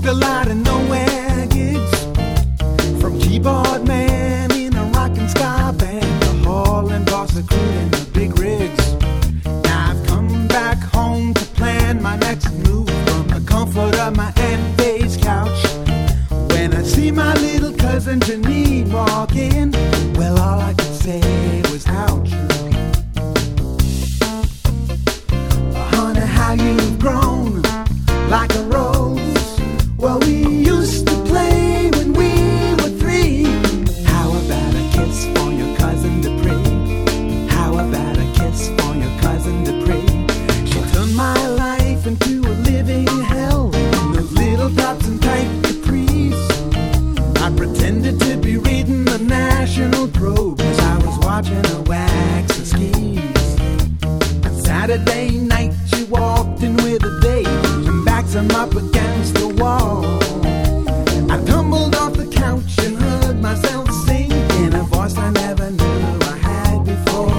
Worked a lot of nowhere gigs, from keyboard man in a rockin' ska band to hall and boss recruiting the big rigs. Now I've come back home to plan my next move from the comfort of my Aunt Faye's couch. When I see my little cousin Janine walk in, well, all I could say was ouch. Honey, how you've grown like a rose. Well, we used to play when we were 3. How about a kiss for your cousin Dupree? How about a kiss for your cousin Dupree? She turned my life into a living hell in those little tops and tight capris. I pretended to be reading the National Probe as I was watching her wax her skis. On Saturday night she walked in with a date and backed him up against the wall. I tumbled off the couch and heard myself sing in a voice I never knew I had before.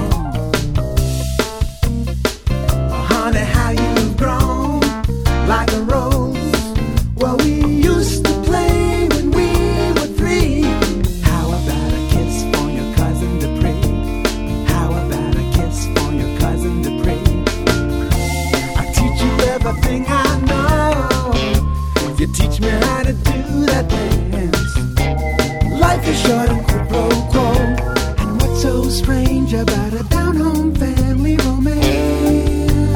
Oh, honey, how you've grown like a rose. Well, we used to play when we were 3. How about a kiss for your cousin Dupree? How about a kiss for your cousin Dupree? I teach you everything I know. You teach me how to do that dance. Life is short and quid pro quo. And what's so strange about a down-home family romance?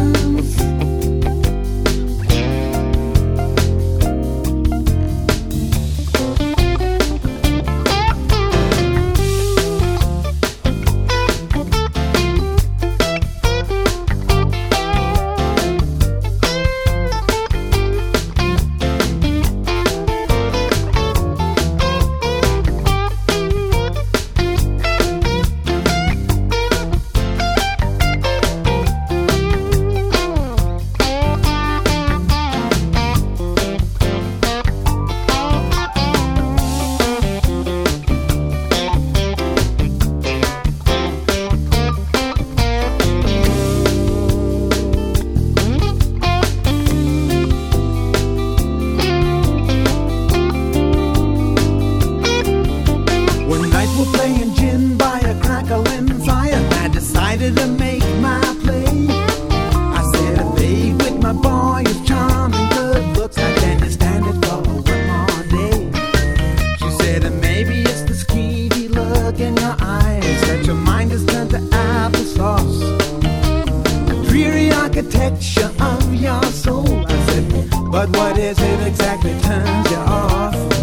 We're playing gin by a crackling fire. I decided to make my play. I said, babe, with my boy is charming, good looks. I can't stand it for one more day. She said, maybe it's the skeevy look in your eyes that your mind has turned to applesauce. The dreary architecture of your soul. I said, but what is it exactly turns you off?